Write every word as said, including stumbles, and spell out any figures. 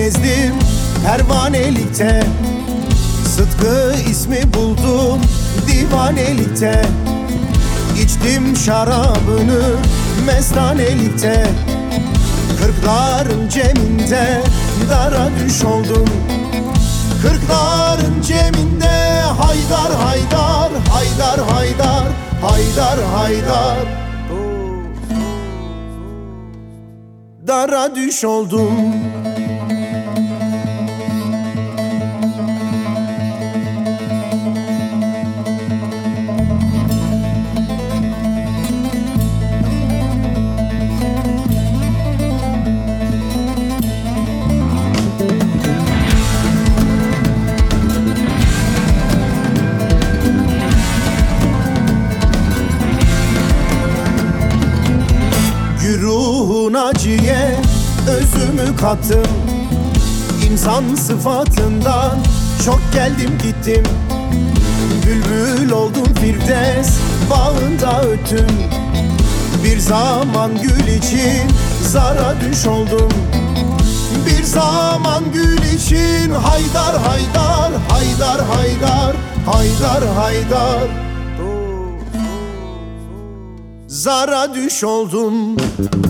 gezdim pervanelikte, Sıtkı ismi buldum divanelikte. İçtim şarabını mestanelikte, kırkların ceminde dara düş oldum. Kırkların ceminde haydar haydar, haydar haydar, haydar haydar, dara düş oldum. Ruhuna ciğer özümü kattım, İnsan sıfatından çok geldim gittim. Bülbül oldum firdevs bağında öttüm. Bir zaman gül için zara düş oldum. Bir zaman gül için haydar haydar, haydar haydar, haydar haydar, zara düş oldum.